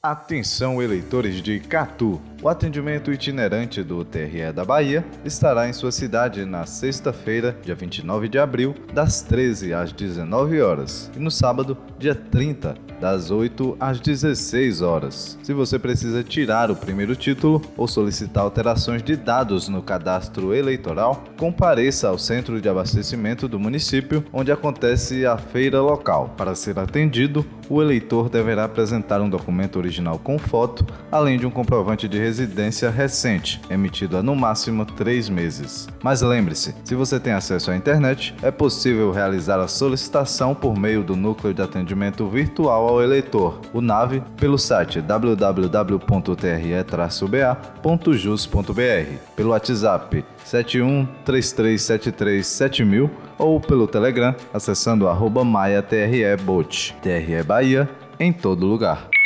Atenção, eleitores de Catu! O atendimento itinerante do TRE da Bahia estará em sua cidade na sexta-feira, dia 29 de abril, das 13 às 19 horas, e no sábado, dia 30, das 8 às 16 horas. Se você precisa tirar o primeiro título ou solicitar alterações de dados no cadastro eleitoral, compareça ao centro de abastecimento do município, onde acontece a feira local. Para ser atendido, o eleitor deverá apresentar um documento original com foto, além de um comprovante de residência recente, emitido há no máximo 3 meses. Mas lembre-se, se você tem acesso à internet, é possível realizar a solicitação por meio do Núcleo de Atendimento Virtual ao Eleitor, o NAVE, pelo site www.tre-ba.jus.br, pelo WhatsApp 7133737000 ou pelo Telegram acessando @maiatrebot. TRE Bahia em todo lugar.